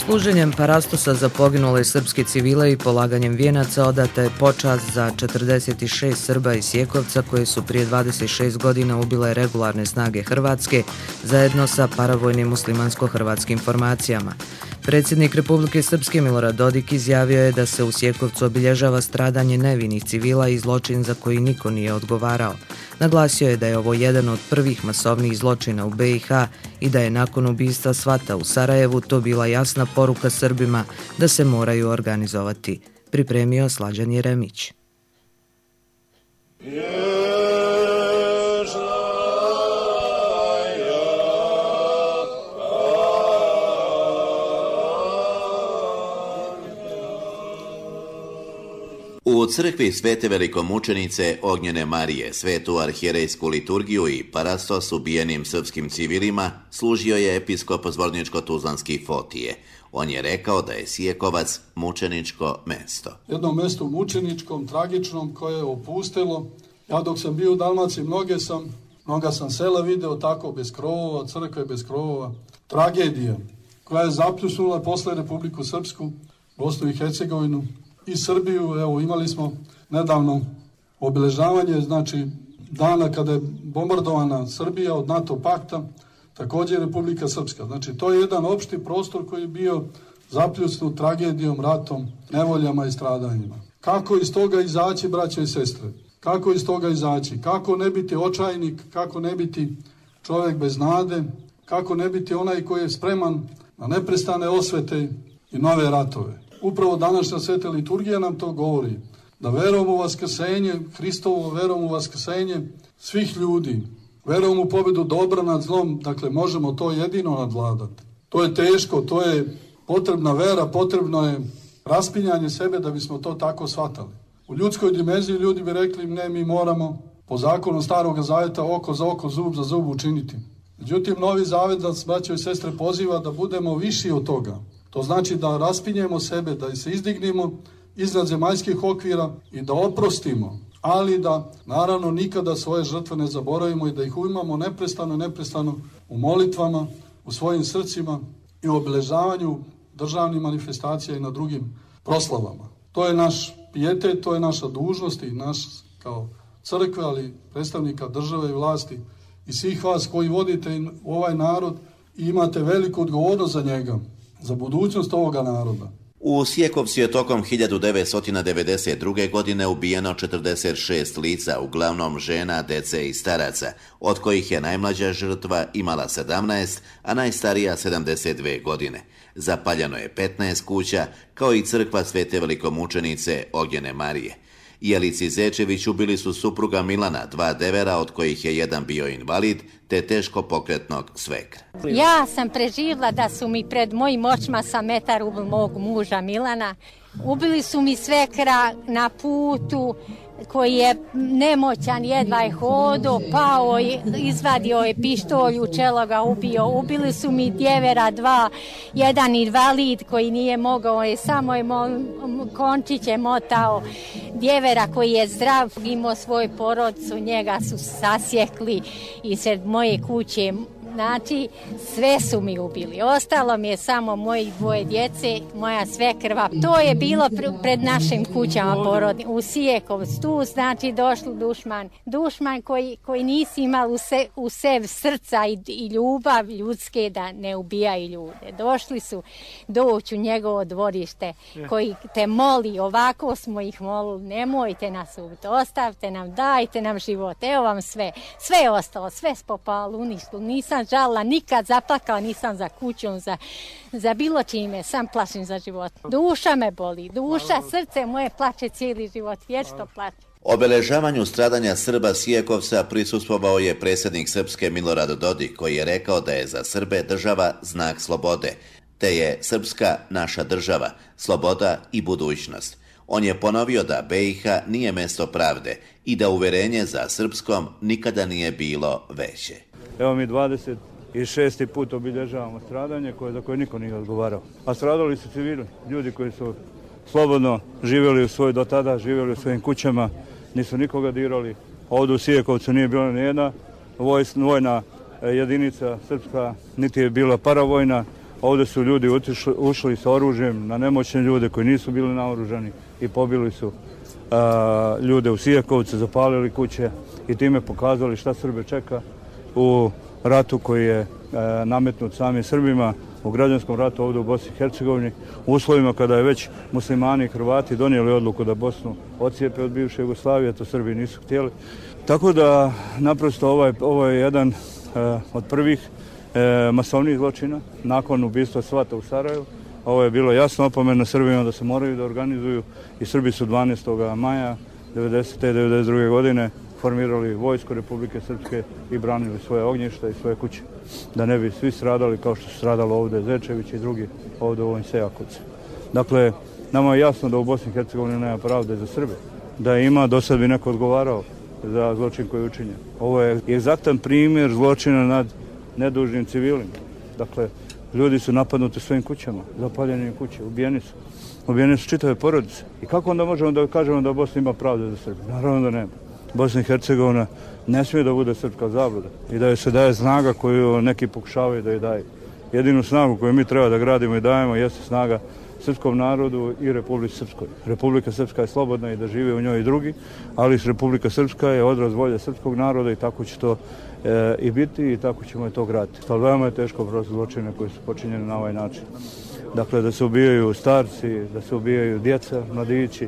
Služenjem parastosa za poginule srpske civile i polaganjem vijenaca odata je počast za 46 Srba iz Sjekovca koje su prije 26 godina ubile regularne snage Hrvatske zajedno sa paravojnim muslimansko-hrvatskim formacijama. Predsjednik Republike Srpske Milorad Dodik izjavio je da se u Sjekovcu obilježava stradanje nevinih civila i zločin za koji niko nije odgovarao. Naglasio je da je ovo jedan od prvih masovnih zločina u BiH i da je nakon ubistva Svata u Sarajevu to bila jasna poruka Srbima da se moraju organizovati. Pripremio Slađan Jeremić. U crkvi Svete velikomučenice Ognjene Marije svetu arhijerejsku liturgiju i parastos ubijenim srpskim civilima služio je episkop Zvorničko-Tuzlanski Fotije. On je rekao da je Sjekovac mučeničko mesto. Jedno mesto mučeničkom, tragičnom, koje je opustilo. Ja dok sam bio u Dalmaciji, mnoga sam sela video tako bez krovova, crkve bez krovova. Tragedija koja je zapljusnula posle Republiku Srpsku, Bosnu i Hercegovinu i Srbiju. Evo, imali smo nedavno obilježavanje, znači dana kada je bombardovana Srbija od NATO pakta, također Republika Srpska. Znači to je jedan opšti prostor koji je bio zapljusnut tragedijom, ratom, nevoljama i stradanjima. Kako iz toga izaći, braćo i sestre? Kako iz toga izaći? Kako ne biti očajnik? Kako ne biti čovjek bez nade? Kako ne biti onaj koji je spreman na neprestane osvete i nove ratove? Upravo današnja sveta liturgija nam to govori, da verom u vaskrsenje, Hristovo verom u vaskrsenje svih ljudi, verom u pobjedu dobra nad zlom, dakle možemo to jedino nadvladati. To je teško, to je potrebna vera, potrebno je raspinjanje sebe da bismo to tako shvatali. U ljudskoj dimenziji ljudi bi rekli ne, mi moramo po zakonu Staroga Zaveta oko za oko, zub za zub učiniti. Međutim, Novi Zavet nas, braćo i sestre, poziva da budemo viši od toga. To znači da raspinjemo sebe, da se izdignemo iznad zemaljskih okvira i da oprostimo, ali da naravno nikada svoje žrtve ne zaboravimo i da ih imamo neprestano u molitvama, u svojim srcima i u obilježavanju državnih manifestacija i na drugim proslavama. To je naš pijetet, to je naša dužnost i naš kao crkve, ali predstavnika države i vlasti i svih vas koji vodite ovaj narod i imate veliku odgovornost za njega, za budućnost ovoga naroda. U Sjekovcu je tokom 1992. godine ubijeno 46 lica, uglavnom žena, dece i staraca, od kojih je najmlađa žrtva imala 17, a najstarija 72 godine. Zapaljeno je 15 kuća, kao i crkva Svete velikomučenice Ognjene Marije. Jelici Zečević ubili su supruga Milana, 2 devera, od kojih je jedan bio invalid, te teško pokretnog svekra. Ja sam preživjela da su mi pred mojim očima sa metar ubili mog muža Milana. Ubili su mi svekra na putu, koji je nemoćan, jedva je hodo, pao, izvadio je pištolj, u čelo ga ubio. Ubili su mi djevera 2, jedan invalid koji nije mogao, samo je končiće motao. Djevera koji je zdrav, imao svoju porodicu, njega su sasjekli i sred moje kuće. Znači, sve su mi ubili. Ostalo mi je samo mojih 2 djece, moja svekrva. To je bilo pred našim kućama porodni. U Sijekovcu, tu znači došli dušman koji nisi imali u sebi srca i ljubav ljudske da ne ubijaju ljude. Došli su doći u njegovo dvorište koji te moli, ovako smo ih molili, nemojte nas ubiti, ostavite nam, dajte nam život, evo vam sve. Sve je ostalo, sve spopalo, uništilo, nisam žalila, nikad zaplakala nisam za kućom, za bilo čime, sam plašim za život. Duša me boli, duša, srce moje plače cijeli život, vječno plače. Obeležavanju stradanja Srba Sjekovca prisustvovao je predsjednik Srpske Milorad Dodik, koji je rekao da je za Srbe država znak slobode, te je srpska naša država, sloboda i budućnost. On je ponovio da BiH nije mjesto pravde i da uverenje za srpskom nikada nije bilo veće. Evo mi 26. put obilježavamo stradanje za koje niko nije odgovarao. A stradali su civili, ljudi koji su slobodno živjeli do tada živjeli u svojim kućama, nisu nikoga dirali. Ovdje u Sijekovcu nije bila ni jedna vojna jedinica srpska, niti je bila paravojna. Ovdje su ljudi ušli sa oružjem na nemoćne ljude koji nisu bili naoružani i pobili su ljude u Sijekovcu, zapalili kuće i time pokazali šta Srbe čeka u ratu koji je nametnut samim Srbima, u građanskom ratu ovdje u Bosni i Hercegovini, u uslovima kada je već muslimani i Hrvati donijeli odluku da Bosnu ocijepe od bivše Jugoslavije, to Srbi nisu htjeli. Tako da naprosto ovo je jedan od prvih masovnih zločina nakon ubistva Svata u Sarajevu. Ovo je bilo jasno opomena Srbima da se moraju da organizuju i Srbi su 12. maja 1992. godine formirali vojsku Republike Srpske i branili svoje ognjišta i svoje kuće. Da ne bi svi stradali kao što su stradalo ovdje Zečević i drugi ovdje u ovim Sejakovcu. Dakle, nama je jasno da u Bosni i Hercegovini nema pravde za Srbe. Da ima, do sad bi neko odgovarao za zločin koji je učinjen. Ovo je egzaktan primjer zločina nad nedužnim civilima. Dakle, ljudi su napadnuti u svojim kućama, zapaljeni im kuće, ubijeni su čitave porodice. I kako onda možemo da kažemo da Bosna ima pravde za Srbe? Naravno da nema. Bosna i Hercegovina ne smije da bude srpska zabluda i da joj se daje snaga koju neki pokušavaju da joj daju. Jedinu snagu koju mi treba da gradimo i dajemo jeste snaga srpskom narodu i Republici Srpskoj. Republika Srpska je slobodna i da žive u njoj i drugi, ali Republika Srpska je odraz volje srpskog naroda i tako će to i biti i tako ćemo je to graditi. Ali veoma je teško prosto zločine koji su počinjeni na ovaj način. Dakle, da se ubijaju starci, da se ubijaju djeca, mladići,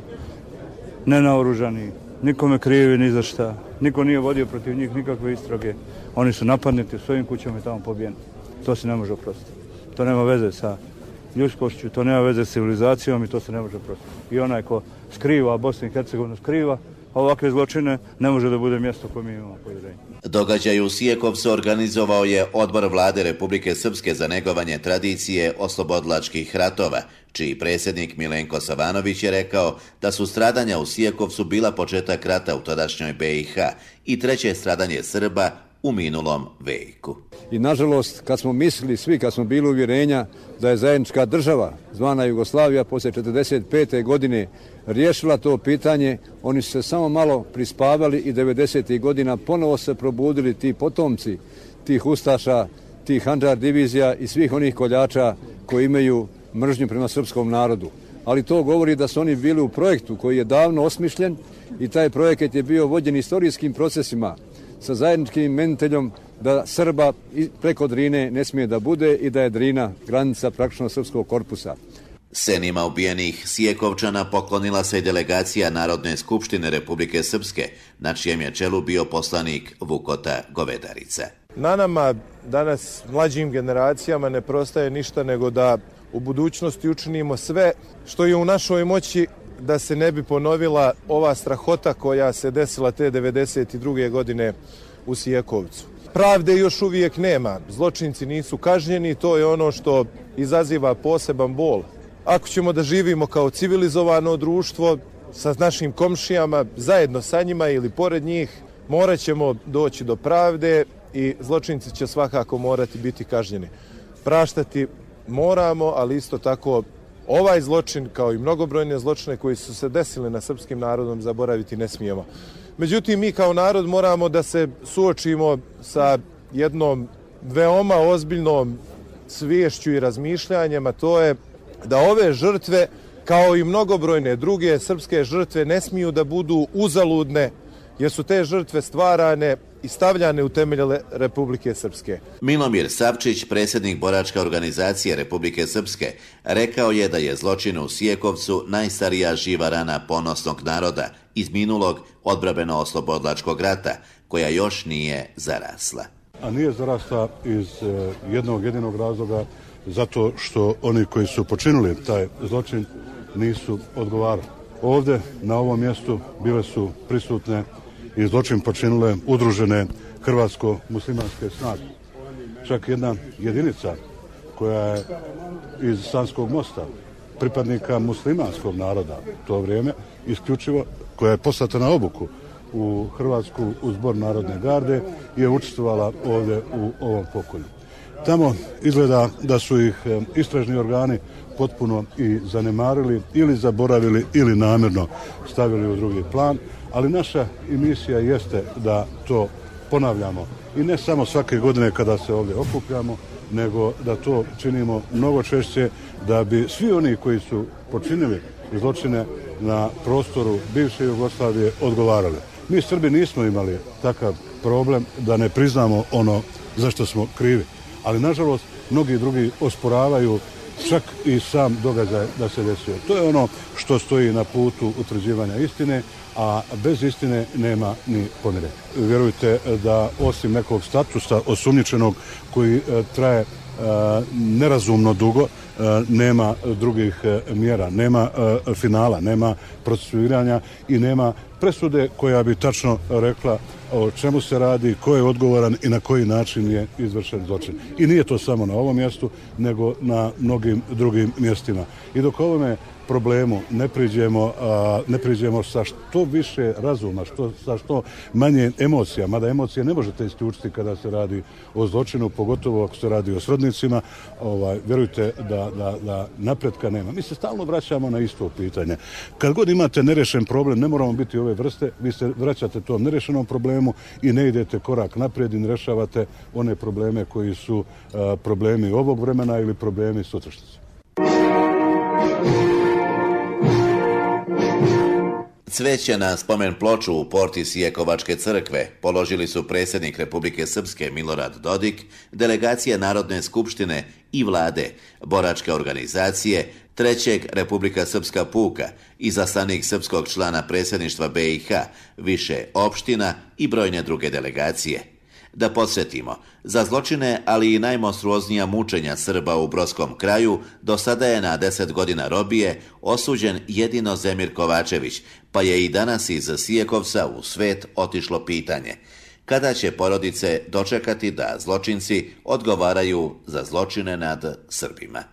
nenaoružani, nikome krivi ni za šta, niko nije vodio protiv njih nikakve istrage. Oni su napadnuti u svojim kućama i tamo pobijeni. To se ne može oprostiti. To nema veze sa ljudskošću, to nema veze s civilizacijom i to se ne može oprostiti. I onaj ko skriva, a Bosna i Hercegovina skriva ovakve zločine, ne može da bude mjesto koje mi imamo povjerenje. Događaj u Sijekovcu organizovao je Odbor Vlade Republike Srpske za negovanje tradicije oslobodilačkih ratova, čiji predsjednik Milenko Savanović je rekao da su stradanja u Sijekovcu bila početak rata u tadašnjoj BiH i treće stradanje Srba u minulom veku. I nažalost, kad smo mislili svi, kad smo bili uvjerenja da je zajednička država, zvana Jugoslavija, poslije 1945. godine riješila to pitanje, oni su se samo malo prispavali i 90. godina ponovo se probudili ti potomci, tih ustaša, tih handžar divizija i svih onih koljača koji imaju mržnju prema srpskom narodu. Ali to govori da su oni bili u projektu koji je davno osmišljen i taj projekat je bio vođen istorijskim procesima sa zajedničkim imeniteljom da Srba preko Drine ne smije da bude i da je Drina granica praktično srpskog korpusa. Senima ubijenih Sijekovčana poklonila se i delegacija Narodne skupštine Republike Srpske, na čijem je čelu bio poslanik Vukota Govedarica. Na nama danas mlađim generacijama ne preostaje ništa nego da u budućnosti učinimo sve što je u našoj moći da se ne bi ponovila ova strahota koja se desila te 1992. godine u Sijekovcu. Pravde još uvijek nema, zločinci nisu kažnjeni, to je ono što izaziva poseban bol. Ako ćemo da živimo kao civilizovano društvo sa našim komšijama, zajedno sa njima ili pored njih, morat ćemo doći do pravde i zločinci će svakako morati biti kažnjeni. Praštati moramo, ali isto tako ovaj zločin, kao i mnogobrojne zločine koji su se desili na srpskim narodom, zaboraviti ne smijemo. Međutim, mi kao narod moramo da se suočimo sa jednom veoma ozbiljnom sviješću i razmišljanjem, a to je da ove žrtve, kao i mnogobrojne druge srpske žrtve, ne smiju da budu uzaludne, jer su te žrtve stvarane i stavljane u temelje Republike Srpske. Milomir Savčić, predsjednik boračke organizacije Republike Srpske, rekao je da je zločin u Sijekovcu najstarija živa rana ponosnog naroda iz minulog odbrambeno-oslobodilačkog rata, koja još nije zarasla. A nije zarasla iz jednog jedinog razloga, zato što oni koji su počinili taj zločin nisu odgovarali. Ovdje, na ovom mjestu, bile su prisutne i zločin počinile udružene hrvatsko-muslimanske snage. Čak jedna jedinica koja je iz Sanskog mosta, pripadnika muslimanskog naroda u to vrijeme, isključivo, koja je poslata na obuku u Hrvatsku u zbor Narodne garde, je učestvovala ovdje u ovom pokolju. Tamo izgleda da su ih istražni organi potpuno i zanemarili ili zaboravili ili namjerno stavili u drugi plan, ali naša misija jeste da to ponavljamo. I ne samo svake godine kada se ovdje okupljamo, nego da to činimo mnogo češće, da bi svi oni koji su počinili zločine na prostoru bivše Jugoslavije odgovarali. Mi Srbi nismo imali takav problem da ne priznamo ono za što smo krivi. Ali nažalost mnogi drugi osporavaju čak i sam događaj da se desio. To je ono što stoji na putu utvrđivanja istine, a bez istine nema ni pomire. Vjerujte da osim nekog statusa osumnjičenog koji traje nerazumno dugo, nema drugih mjera, nema finala, nema procesuiranja i nema presude koja bi tačno rekla o čemu se radi, ko je odgovoran i na koji način je izvršen zločin. I nije to samo na ovom mjestu, nego na mnogim drugim mjestima. I dok ovome problemu ne priđemo sa što više razuma, sa što manje emocija, mada emocije ne možete isključiti kada se radi o zločinu, pogotovo ako se radi o srodnicima, vjerujte da napretka nema. Mi se stalno vraćamo na isto pitanje. Kad god imate nerešen problem, ne moramo biti ove vrste, vi se vraćate tom nerešenom problemu i ne idete korak naprijed i ne rešavate one probleme koji su problemi ovog vremena ili problemi sutrašnjice. Cveće na spomen ploču u porti Sijekovačke crkve položili su predsjednik Republike Srpske Milorad Dodik, delegacija Narodne skupštine i vlade, boračke organizacije, trećeg Republika Srpska puka, izaslanik srpskog člana predsjedništva BiH, više opština i brojne druge delegacije. Da podsjetimo, za zločine, ali i najmonstruoznija mučenja Srba u Brodskom kraju, do sada je na 10 godina robije osuđen jedino Zemir Kovačević, pa je i danas iz Sijekovca u svet otišlo pitanje: kada će porodice dočekati da zločinci odgovaraju za zločine nad Srbima?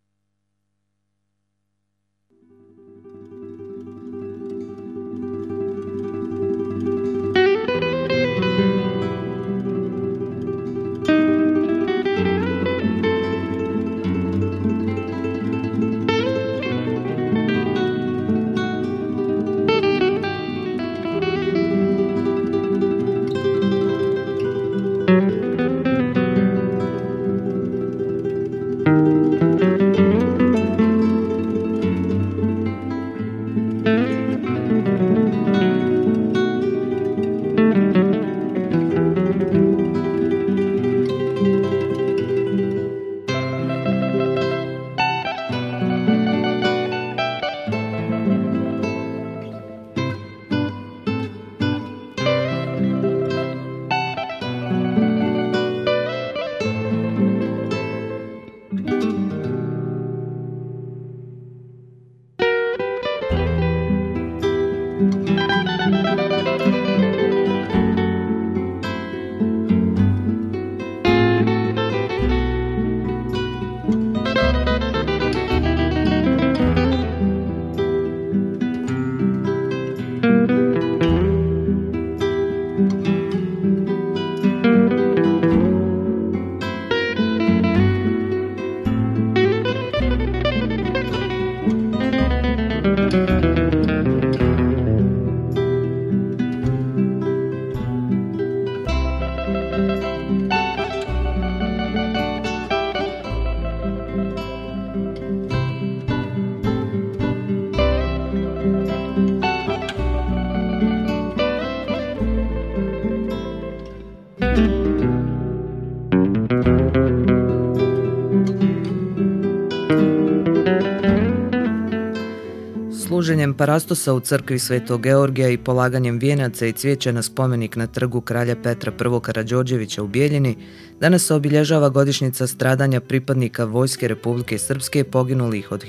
Služenjem parastosa u crkvi Svetog Georgija i polaganjem vijenaca i cvijeća na spomenik na trgu kralja Petra I. Karađorđevića u Bijeljini, danas se obilježava godišnjica stradanja pripadnika Vojske Republike Srpske poginulih od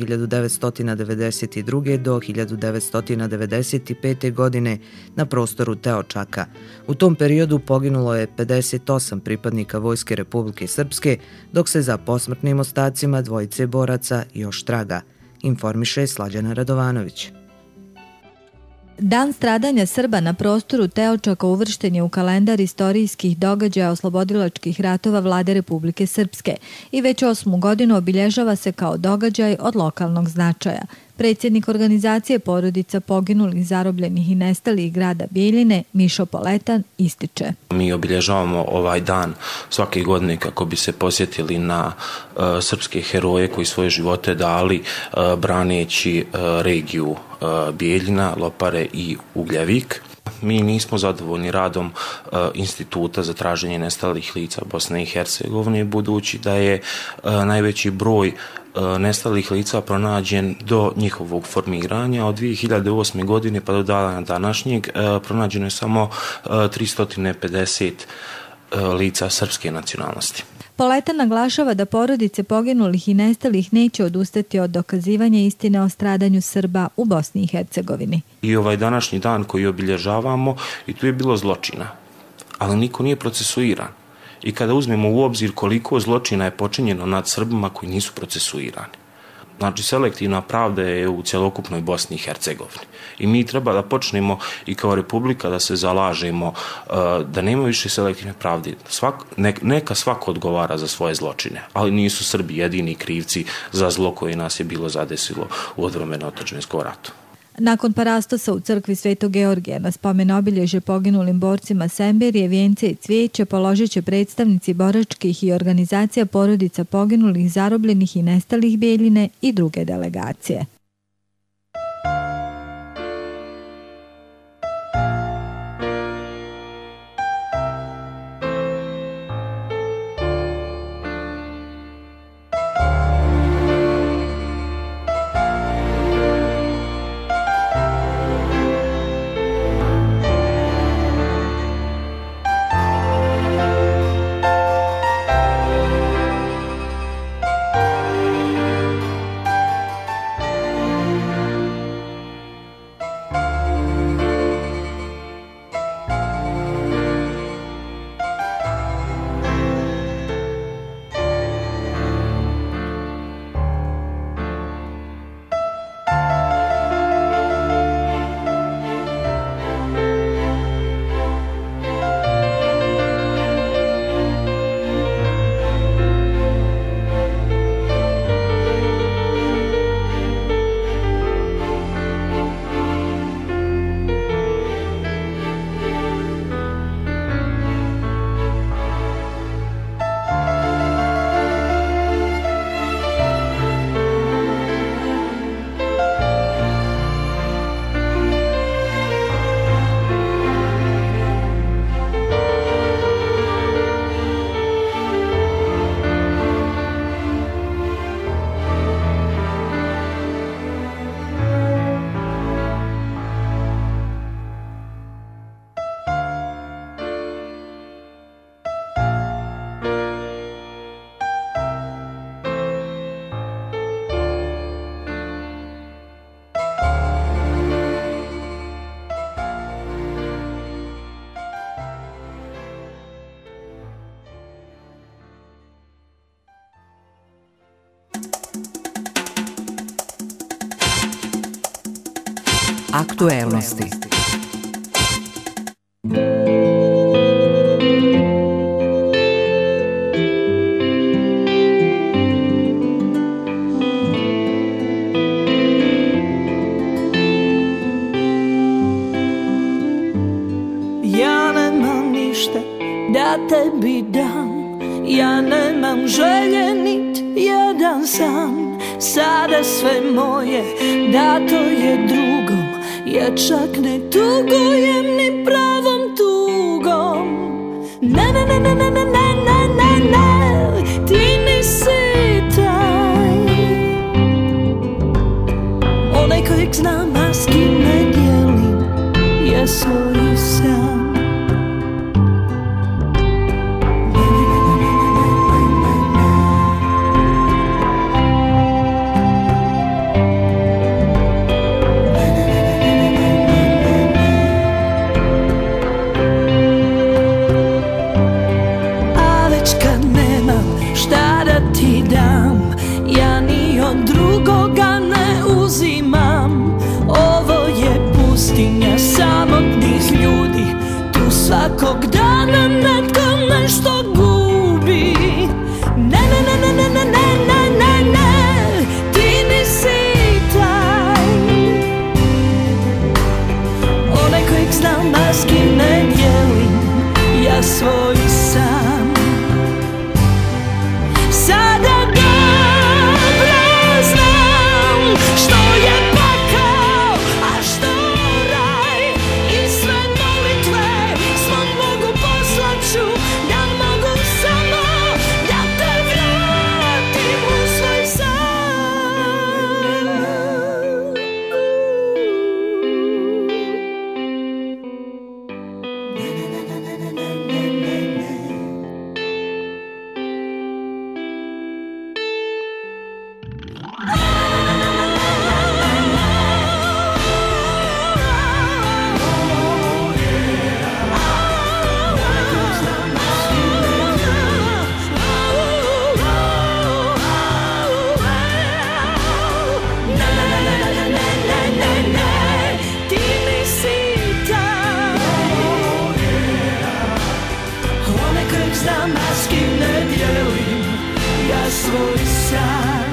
1992. do 1995. godine na prostoru Teočaka. U tom periodu poginulo je 58 pripadnika Vojske Republike Srpske, dok se za posmrtnim ostacima dvojice boraca još traga. Informiše Slađana Radovanović. Dan stradanja Srba na prostoru Teočaka uvršten je u kalendar istorijskih događaja oslobodilačkih ratova Vlade Republike Srpske i već 8. godinu obilježava se kao događaj od lokalnog značaja. Predsjednik organizacije porodica poginulih, zarobljenih i nestalih grada Bijeljine, Mišo Poletan, ističe. Mi obilježavamo ovaj dan svake godine kako bi se posjetili na srpske heroje koji svoje živote dali braneći regiju Bijeljina, Lopare i Ugljevik. Mi nismo zadovoljni radom Instituta za traženje nestalih lica Bosne i Hercegovine, budući da je najveći broj nestalih lica pronađen do njihovog formiranja. Od 2008. godine pa do dana današnjeg pronađeno je samo 350 lica srpske nacionalnosti. Poletan naglašava da porodice poginulih i nestalih neće odustati od dokazivanja istine o stradanju Srba u Bosni i Hercegovini. I ovaj današnji dan koji obilježavamo, i tu je bilo zločina, ali niko nije procesuiran. I kada uzmemo u obzir koliko zločina je počinjeno nad Srbima koji nisu procesuirani. Znači, selektivna pravda je u cjelokupnoj Bosni i Hercegovini. I mi treba da počnemo i kao republika da se zalažemo da nema više selektivne pravde. Neka svako odgovara za svoje zločine, ali nisu Srbi jedini krivci za zlo koje nas je bilo zadesilo u odbrani otadžbinskom ratu. Nakon parastosa u crkvi Svetog Georgija na spomen obilježje poginulim borcima Semberije, vijence i cvijeće položit će predstavnici boračkih i organizacija porodica poginulih, zarobljenih i nestalih Bijeljine i druge delegacije. Aktuelnosti. Ja nemam ništa da tebi dam, ja nemam želje nit jedan san. Sada sve moje dato je drugom, ja čak ne tugujem ni pravom tugom. Ne, ne, ne, ne, ne, ne, ne, ne, ne, ti nisi taj onaj kojeg znam, a s kim ne dijelim je svoj san. znam, a s kim ne dijelim ja svoj san.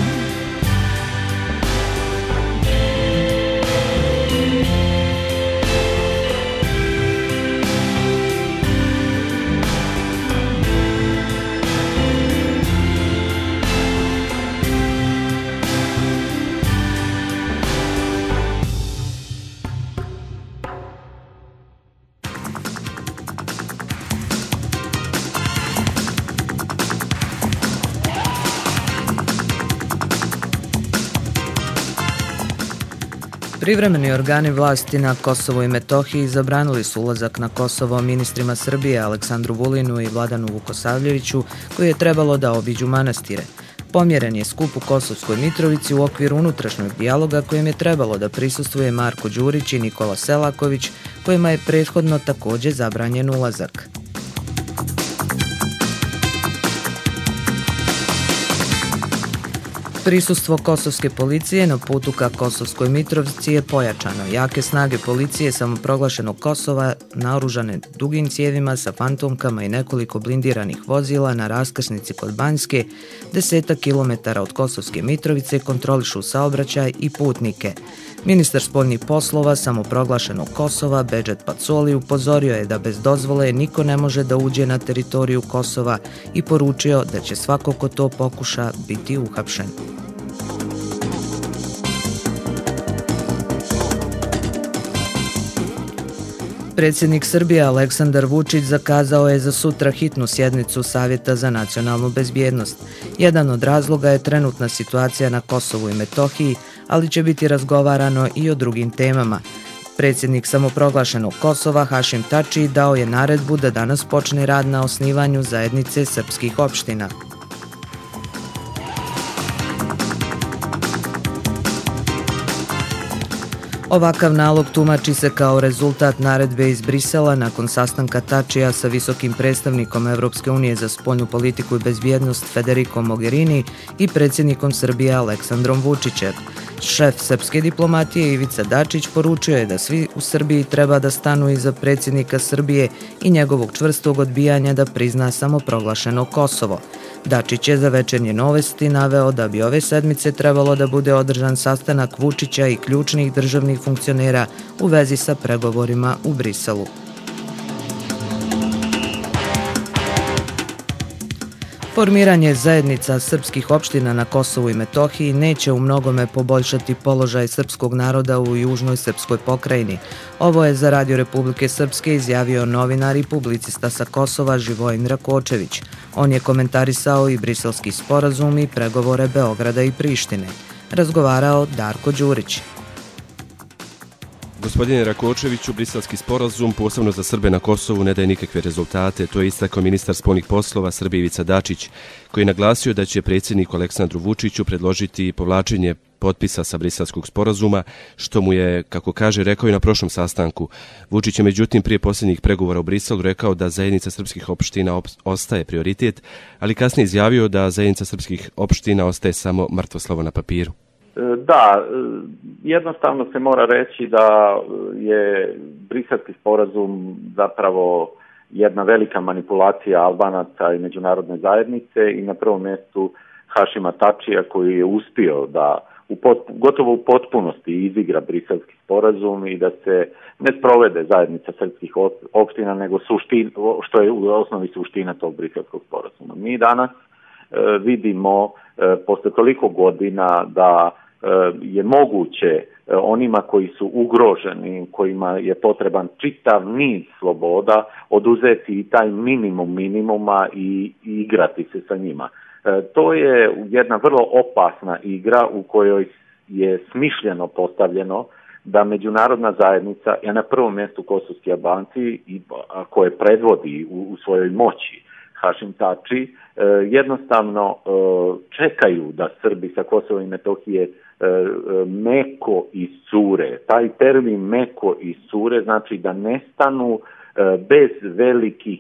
Privremeni organi vlasti na Kosovu i Metohiji zabranili su ulazak na Kosovo ministrima Srbije Aleksandru Vulinu i Vladanu Vukosavljeviću, koji je trebalo da obiđu manastire. Pomjeren je skup u Kosovskoj Mitrovici u okviru unutrašnjeg dijaloga kojem je trebalo da prisustvuje Marko Đurić i Nikola Selaković, kojima je prethodno također zabranjen ulazak. Prisustvo kosovske policije na putu ka Kosovskoj Mitrovici je pojačano. Jake snage policije samoproglašenog Kosova, naoružane dugim cijevima sa fantomkama i nekoliko blindiranih vozila na raskrsnici kod Banjske, 10 kilometara od Kosovske Mitrovice, kontrolišu saobraćaj i putnike. Ministar spoljnih poslova samoproglašenog Kosova, Bedžet Pacoli, upozorio je da bez dozvole niko ne može da uđe na teritoriju Kosova i poručio da će svako ko to pokuša biti uhapšen. Predsjednik Srbije Aleksandar Vučić zakazao je za sutra hitnu sjednicu Savjeta za nacionalnu bezbjednost. Jedan od razloga je trenutna situacija na Kosovu i Metohiji, ali će biti razgovarano i o drugim temama. Predsjednik samoproglašenog Kosova Hašim Tači dao je naredbu da danas počne rad na osnivanju zajednice srpskih opština. Ovakav nalog tumači se kao rezultat naredbe iz Brisela nakon sastanka Tačija sa visokim predstavnikom Evropske unije za spoljnu politiku i bezbjednost Federico Mogherini i predsjednikom Srbije Aleksandrom Vučićem. Šef srpske diplomatije Ivica Dačić poručio je da svi u Srbiji treba da stanu iza predsjednika Srbije i njegovog čvrstog odbijanja da prizna samoproglašeno Kosovo. Dačić je za Večernje novosti naveo da bi ove sedmice trebalo da bude održan sastanak Vučića i ključnih državnih funkcionera u vezi sa pregovorima u Briselu. Formiranje zajednica srpskih opština na Kosovu i Metohiji neće u mnogome poboljšati položaj srpskog naroda u južnoj srpskoj pokrajini. Ovo je za Radio Republike Srpske izjavio novinar i publicista sa Kosova Živojin Rakočević. On je komentarisao i briselski sporazum i pregovore Beograda i Prištine. Razgovarao Darko Đurić. Gospodine Rakočeviću, briselski sporazum, posebno za Srbe na Kosovu, ne daje nikakve rezultate. To je istakao ministar spoljnih poslova Srbije Ivica Dačić, koji je naglasio da će predsjedniku Aleksandru Vučiću predložiti povlačenje potpisa sa briselskog sporazuma, što mu je, kako kaže, rekao i na prošlom sastanku. Vučić je međutim prije posljednjih pregovora u Briselu rekao da zajednica srpskih opština ostaje prioritet, ali kasnije izjavio da zajednica srpskih opština ostaje samo mrtvo slovo na papiru. Da, jednostavno se mora reći da je briselski sporazum zapravo jedna velika manipulacija Albanaca i međunarodne zajednice i na prvom mjestu Hašima Tačija, koji je uspio da gotovo u potpunosti izigra briselski sporazum i da se ne sprovede zajednica srpskih opština, nego što je u osnovi suština tog briselskog sporazuma. Mi danas vidimo posle toliko godina da je moguće onima koji su ugroženi, kojima je potreban čitav niz sloboda, oduzeti i taj minimum minimuma i igrati se sa njima. To je jedna vrlo opasna igra u kojoj je smišljeno postavljeno da međunarodna zajednica, je na prvom mjestu kosovski Albanci, koje predvodi u svojoj moći Hašim Tači, jednostavno čekaju da Srbi sa Kosova i Metohije meko iscure. Taj termin meko iscure znači da nestanu bez velikih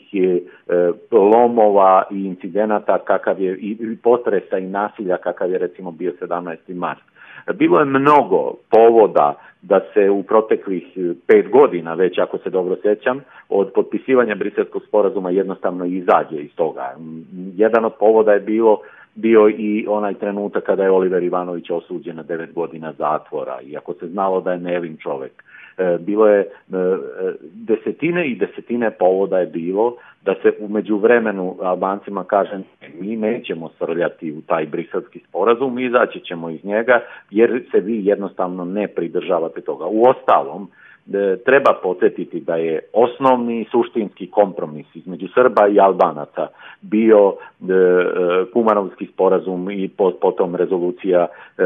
lomova i incidenata kakav je, i potresa i nasilja kakav je recimo bio 17. mart. Bilo je mnogo povoda da se u proteklih 5 godina, već ako se dobro sjećam, od potpisivanja Briselskog sporazuma jednostavno izađe iz toga. Jedan od povoda je bio i onaj trenutak kada je Oliver Ivanović osuđen na 9 godina zatvora, iako se znalo da je nevin čovjek. Bilo je desetine i desetine povoda je bilo da se u međuvremenu Albancima kaže mi nećemo srljati u taj Briselski sporazum, izaći ćemo iz njega jer se vi jednostavno ne pridržavate toga. Uostalom, treba podsjetiti da je osnovni suštinski kompromis između Srba i Albanaca bio Kumanovski sporazum i potom rezolucija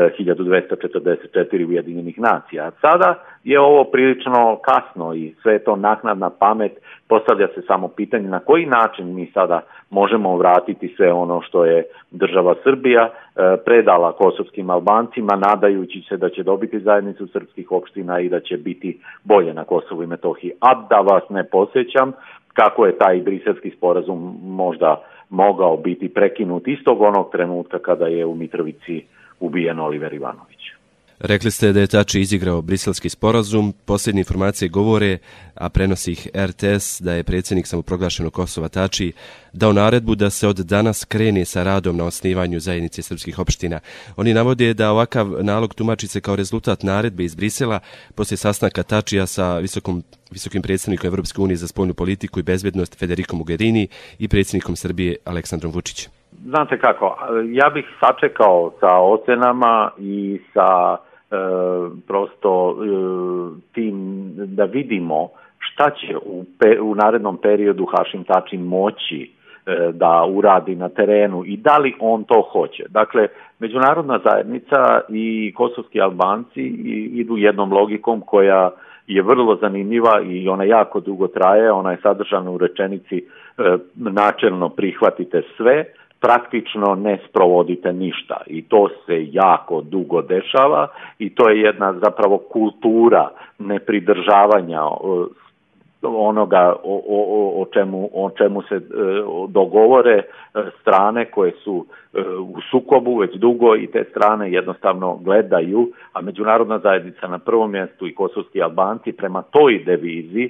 1244 Ujedinjenih nacija. Sada je ovo prilično kasno i sve je to naknadna pamet. Postavlja se samo pitanje na koji način mi sada možemo vratiti sve ono što je država Srbija predala kosovskim Albancima, nadajući se da će dobiti zajednicu srpskih opština i da će biti bolje na Kosovu i Metohiji. A da vas ne podsjećam kako je taj Briselski sporazum možda mogao biti prekinut istog onog trenutka kada je u Mitrovici ubijen Oliver Ivanović. Rekli ste da je Tači izigrao Briselski sporazum. Posljednje informacije govore, a prenosi ih RTS, da je predsjednik samoproglašenog Kosova Tači dao naredbu da se od danas krene sa radom na osnivanju zajednice srpskih opština. Oni navode da ovakav nalog tumači se kao rezultat naredbe iz Brisela poslije sastanka Tačija sa visokim predstavnikom Evropske unije za spoljnu politiku i bezbednost Federico Mogherini i predsjednikom Srbije Aleksandrom Vučićem. Znate kako, ja bih sačekao sa ocenama i sa tim da vidimo šta će u narednom periodu Hašim Tači moći da uradi na terenu i da li on to hoće. Dakle, međunarodna zajednica i kosovski Albanci idu jednom logikom koja je vrlo zanimljiva i ona jako dugo traje, ona je sadržana u rečenici načelno prihvatite sve, praktično ne sprovodite ništa i to se jako dugo dešava i to je jedna zapravo kultura nepridržavanja onoga o čemu se dogovore strane koje su u sukobu već dugo i te strane jednostavno gledaju, a međunarodna zajednica na prvom mjestu i kosovski Albanci prema toj devizi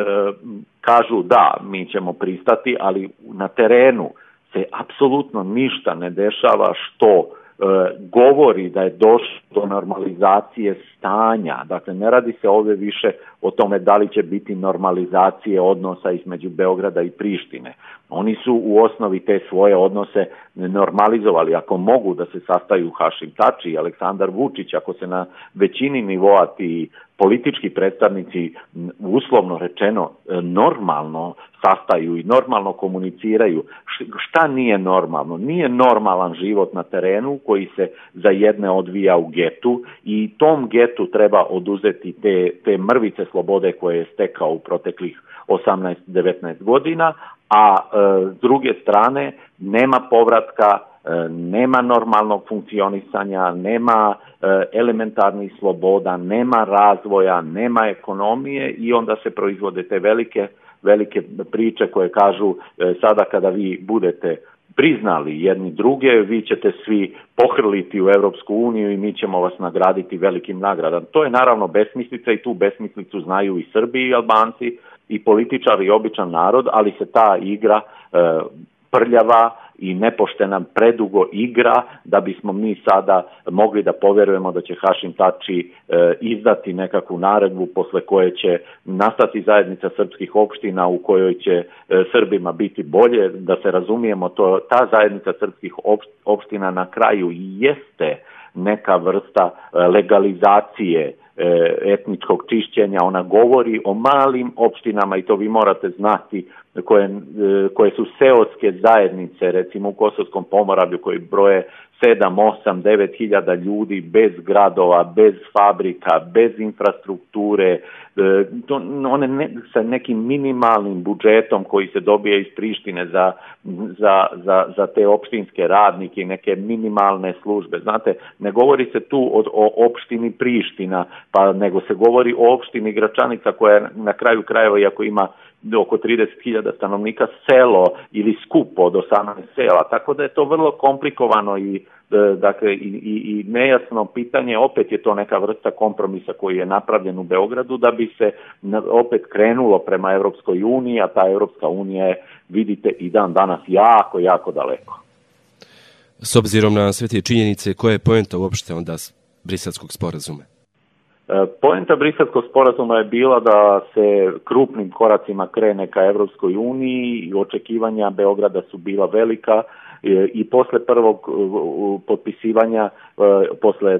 kažu da, mi ćemo pristati, ali na terenu se apsolutno ništa ne dešava što govori da je došlo do normalizacije stanja. Dakle, ne radi se ovdje više o tome da li će biti normalizacije odnosa između Beograda i Prištine. Oni su u osnovi te svoje odnose normalizovali. Ako mogu da se sastaju Hašim Tači i Aleksandar Vučić, ako se na većini nivoa ti politički predstavnici uslovno rečeno normalno sastaju i normalno komuniciraju. Šta nije normalno? Nije normalan život na terenu koji se za jedne odvija u getu i tom getu treba oduzeti te mrvice slobode koje je stekao u proteklih 18-19 godina, a s druge strane nema povratka, nema normalnog funkcionisanja, nema elementarnih sloboda, nema razvoja, nema ekonomije i onda se proizvode te velike priče koje kažu sada kada vi budete priznali jedni druge, vi ćete svi pohrliti u Europsku uniju i mi ćemo vas nagraditi velikim nagradama. To je naravno besmislica i tu besmislicu znaju i Srbi i Albanci i političari i običan narod, ali se ta igra prljava i nepoštena predugo igra da bismo mi sada mogli da povjerujemo da će Hašim Tači izdati nekakvu naredbu posle koje će nastati zajednica srpskih opština u kojoj će Srbima biti bolje. Da se razumijemo, ta zajednica srpskih opština na kraju jeste neka vrsta legalizacije etničkog čišćenja. Ona govori o malim opštinama i to vi morate znati koje su seoske zajednice, recimo u Kosovskom Pomoravlju koji broje 7, 8, 9 hiljada ljudi bez gradova, bez fabrika, bez infrastrukture, one sa nekim minimalnim budžetom koji se dobije iz Prištine za te opštinske radnike i neke minimalne službe. Znate, ne govori se tu o opštini Priština, pa nego se govori o opštini Gračanica koja na kraju krajeva, iako ima oko 30.000 stanovnika, selo ili skup od 18 sela, tako da je to vrlo komplikovano i dakle i nejasno pitanje. Opet je to neka vrsta kompromisa koji je napravljen u Beogradu da bi se opet krenulo prema Europskoj uniji, a ta Europska unija je, vidite, i dan danas jako daleko. S obzirom na sve te činjenice, koja je poenta uopšte onda Briselskog sporazuma? Poenta Briselskog sporazuma je bila da se krupnim koracima krene ka Evropskoj uniji i očekivanja Beograda su bila velika i posle prvog potpisivanja, posle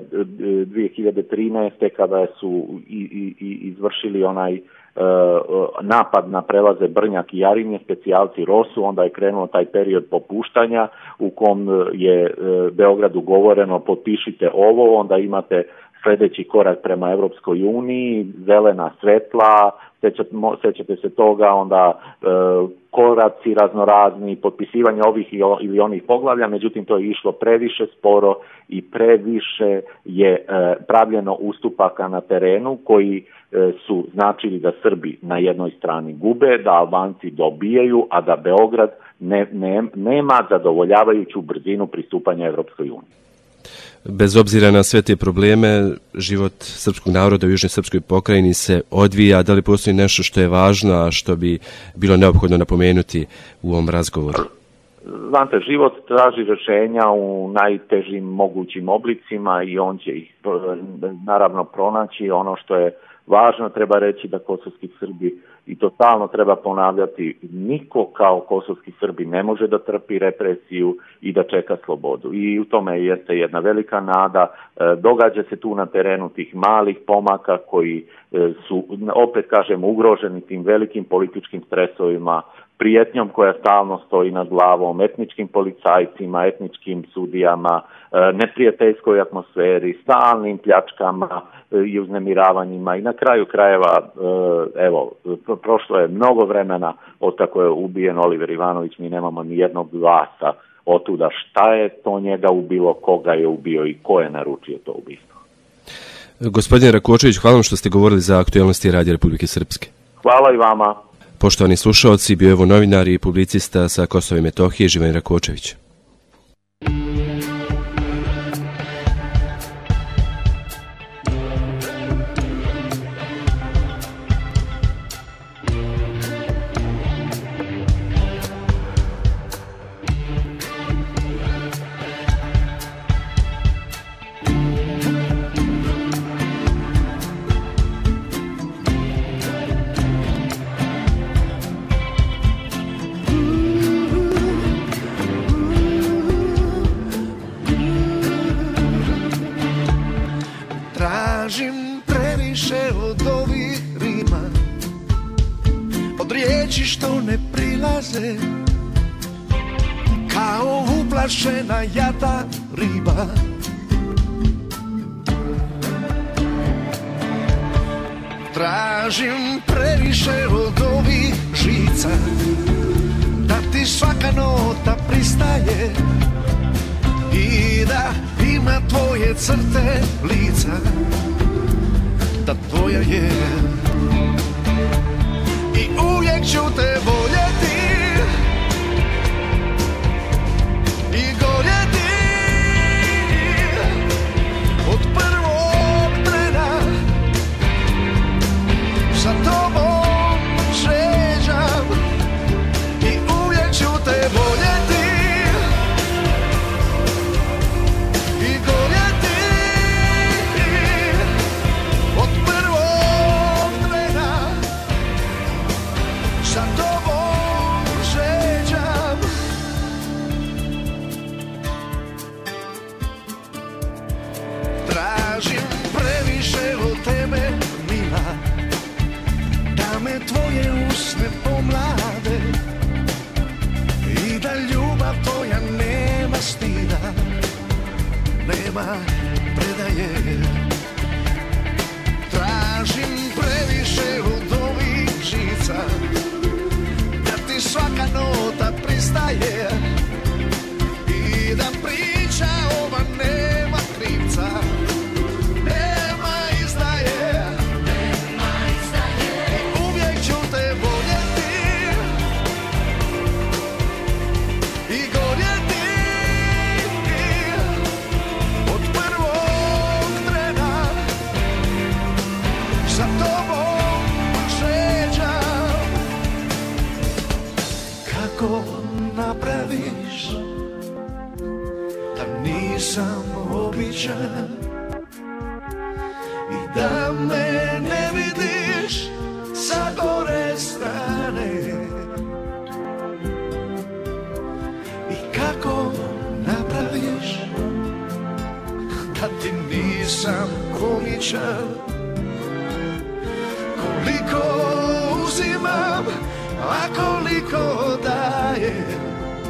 2013. kada su izvršili onaj napad na prelaze Brnjak i Jarinje, specijalci Rosu, onda je krenuo taj period popuštanja u kom je Beogradu govoreno potpišite ovo, onda imate sljedeći korak prema Evropskoj uniji, zelena svetla, sećate se toga, onda koraci raznorazni, potpisivanje ovih ili onih poglavlja, međutim to je išlo previše sporo i previše je pravljeno ustupaka na terenu koji su značili da Srbi na jednoj strani gube, da Albanci dobijaju, a da Beograd nema zadovoljavajuću brzinu pristupanja Evropskoj uniji. Bez obzira na sve te probleme, život srpskog naroda u Južnoj srpskoj pokrajini se odvija. Da li postoji nešto što je važno, a što bi bilo neophodno napomenuti u ovom razgovoru? Znate, život traži rješenja u najtežim mogućim oblicima i on će ih naravno pronaći. Ono što je važno, treba reći da kosovski Srbi, i to stalno treba ponavljati, niko kao kosovski Srbi ne može da trpi represiju i da čeka slobodu. I u tome jeste jedna velika nada. Događa se tu na terenu tih malih pomaka koji su, opet kažem, ugroženi tim velikim političkim stresovima, prijetnjom koja stalno stoji nad glavom, etničkim policajcima, etničkim sudijama, neprijateljskoj atmosferi, stalnim pljačkama i uznemiravanjima i na kraju krajeva, evo, prošlo je mnogo vremena od kako je ubijen Oliver Ivanović, mi nemamo ni jednog glasa otuda šta je to njega ubilo, koga je ubio i ko je naručio to ubistvo. Gospodine Rakočević, hvala vam što ste govorili za aktualnosti Radija Republike Srpske. Hvala i vama. Poštovani slušaoci, bio je ovo novinar i publicista sa Kosova i Metohije, Živan Rakočević. Kao uplašena jata riba, tražim previše od ovih žica, da ti svaka nota pristaje i da ima tvoje crte lica, da tvoja je i uvijek ću te voljeti i goljeti od prvog trena. Sa tobom šeđam i uvijek ću te voljeti i goljeti od prvog trena. Sa tobom šeđam. Tražim previše od tebe, mila, da me tvoje usne pomlade i da ljubav tvoja nema stida, nema predaje. Tražim previše od ovih žica, da ti svaka nota pristaje i da priča ova nema krivca, nema izdaje, i uvijek ću te voljeti za tobom šeđam. Kako napraviš da nisam običan i da me ne vidiš sa gore strane? I kako napraviš da ti nisam komičan? Koliko uzimam, a koliko dajem?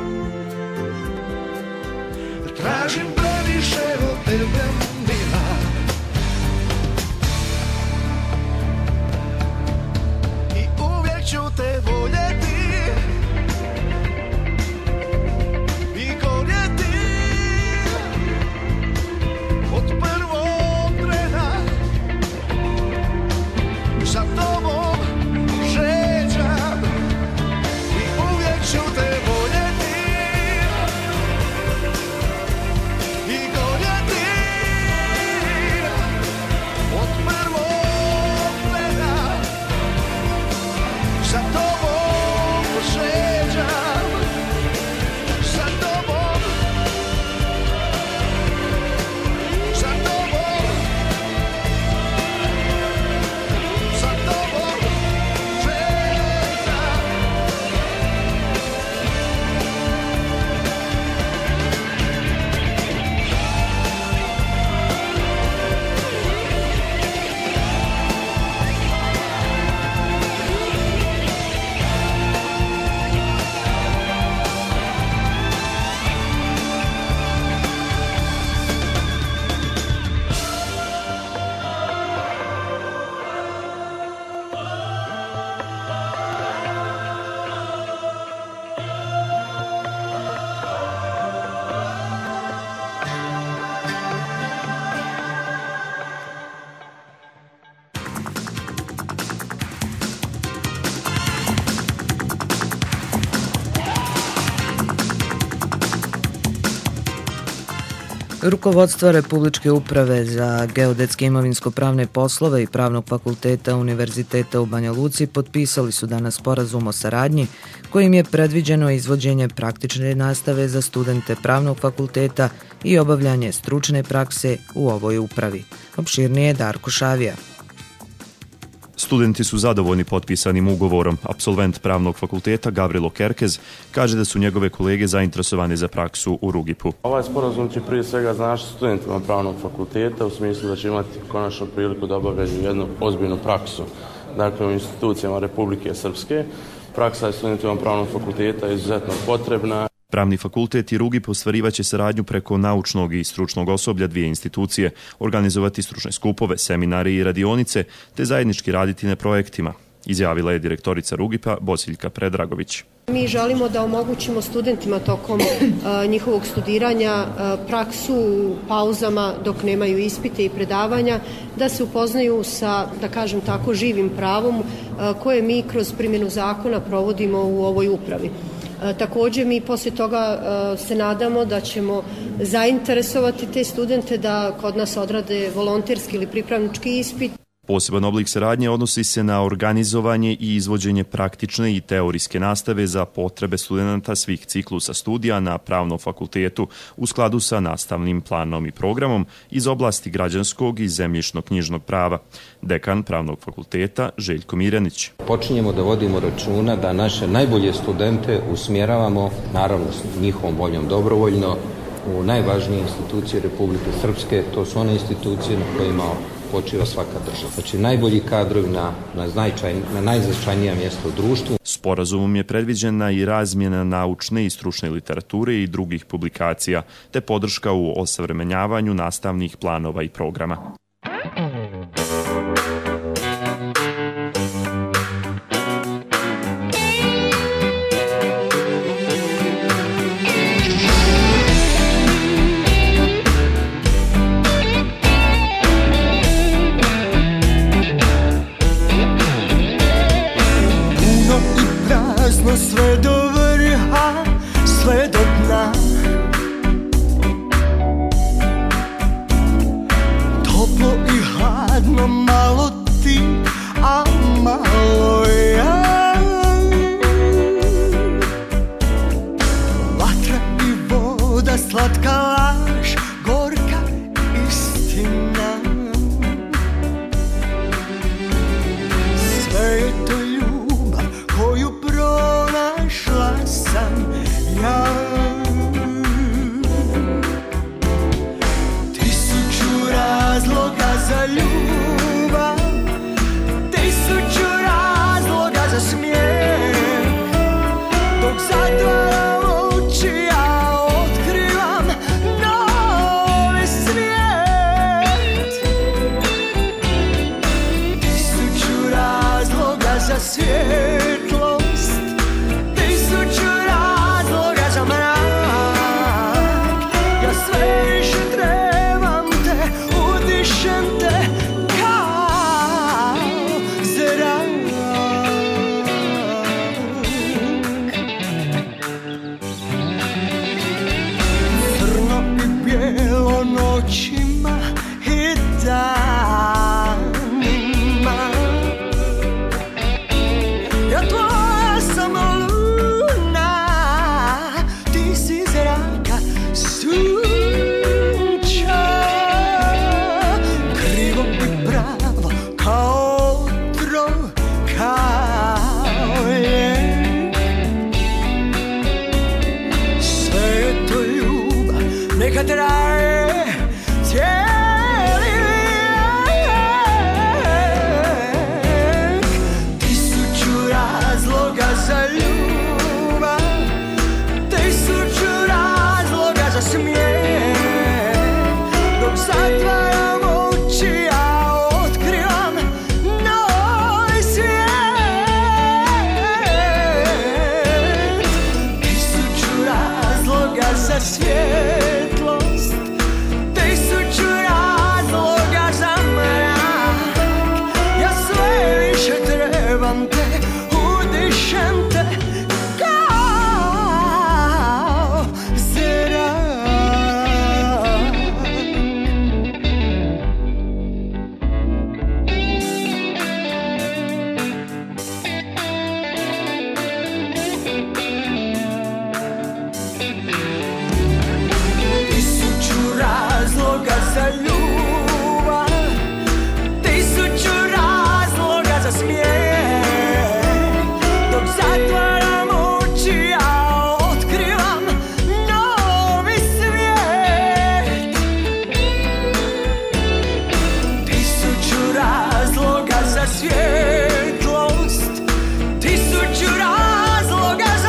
Tražim previše od tebe, mila, i uvijek ću te voljeti i gorjeti od prvog trena. Za tobom šeđam i uvijek ću te voljeti i gorjeti od prvog trena. Za tobom šeđam, za tobom, za tobom, za tobom šeđam. Rukovodstva Republičke uprave za geodetske imovinsko-pravne poslove i Pravnog fakulteta Univerziteta u Banja Luci potpisali su danas sporazum o saradnji kojim je predviđeno izvođenje praktične nastave za studente Pravnog fakulteta i obavljanje stručne prakse u ovoj upravi. Opširnije Darko Šavija. Studenti su zadovoljni potpisanim ugovorom. Apsolvent Pravnog fakulteta Gavrilo Kerkez kaže da su njegove kolege zainteresovani za praksu u Rugipu. Ovaj sporazum će prije svega značiti studentima Pravnog fakulteta u smislu da će imati konačno priliku da obavljaju jednu ozbiljnu praksu. Dakle, u institucijama Republike Srpske. Praksa je studentima Pravnog fakulteta izuzetno potrebna. Pravni fakultet i Rugip ostvarivaće saradnju preko naučnog i stručnog osoblja dvije institucije, organizovati stručne skupove, seminari i radionice, te zajednički raditi na projektima, izjavila je direktorica Rugipa Bosiljka Predragović. Mi želimo da omogućimo studentima tokom njihovog studiranja praksu u pauzama dok nemaju ispite i predavanja, da se upoznaju sa, da kažem tako, živim pravom koje mi kroz primjenu zakona provodimo u ovoj upravi. Također mi poslije toga se nadamo da ćemo zainteresovati te studente da kod nas odrade volonterski ili pripravnički ispit. Poseban oblik saradnje odnosi se na organizovanje i izvođenje praktične i teorijske nastave za potrebe studenta svih ciklusa studija na Pravnom fakultetu u skladu sa nastavnim planom i programom iz oblasti građanskog i zemljišno-knjižnog prava. Dekan Pravnog fakulteta Željko Mirjanić. Počinjemo da vodimo računa da naše najbolje studente usmjeravamo, naravno njihovom voljom dobrovoljno, u najvažnije institucije Republike Srpske. To su one institucije na kojima počiva svaka država. Znači najbolji kadrovi na najznačajnija mjesta u društvu. Sporazumom je predviđena i razmjena naučne i stručne literature i drugih publikacija, te podrška u osavremenjavanju nastavnih planova i programa. Sve do vrha, sve do dna, toplo i hladno, malo ti ti, a malo ja. Vatra i voda, slatka laž, gorka istina. Sve je to ljubav koju pronašla sam ja. Razloga za ljubav, tisuću razloga za smijeh. Dok zatvaram oči ja otkrivam novi svijet. Tisuću razloga za svjetlost, tisuću razloga za mrak. Ja sve više trebam te, udišem te kao zrak. Crno i bijelo noćima i danima. Ja tvoja sam luna, ti si zraka sunča. Krivo i pravo kao otrov, kao lijek. Sve je to ljubav, neka traje cijeli vijek. Tisuću razloga za ljubav, tisuću razloga za smijeh. Dok zatvaram oči ja otkrivam novi svijet. Tisuću razloga za svjetlost, tisuću razloga za mrak. Ja sve više trebam te, udišem te kao zrak. Tisuću razloga za ljubav, tisuću razloga za smijeh. Dok zatvaram oči ja otkrivam novi svijet. Tisuću razloga za svjetlost, tisuću razloga za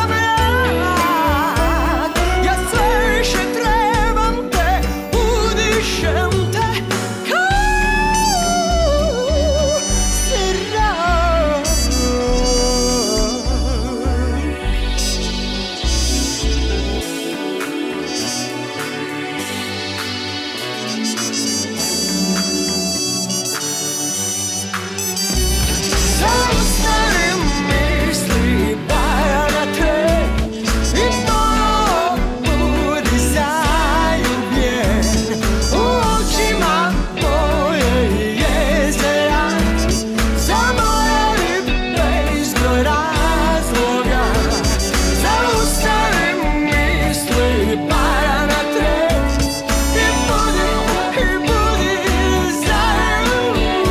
mrak. Ja sve više trebam te, udišem te kao zrak. Zaustavim misli, bar na te, i ponovo budi zaljubljen. U očima moje je zrak, zaboravi bezbroj razloga. Zaustavim misli, bar na te, i budi zaljubljen.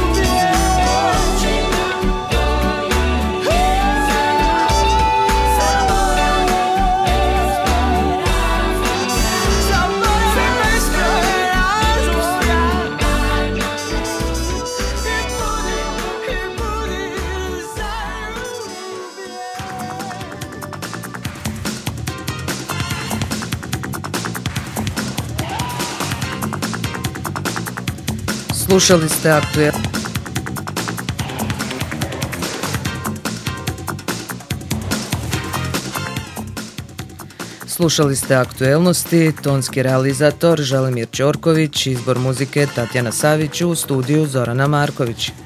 Slušali ste aktuelno. Slušali ste aktuelnosti, tonski realizator Želimir Ćorković, izbor muzike Tatjana Savić, u studiju Zorana Marković.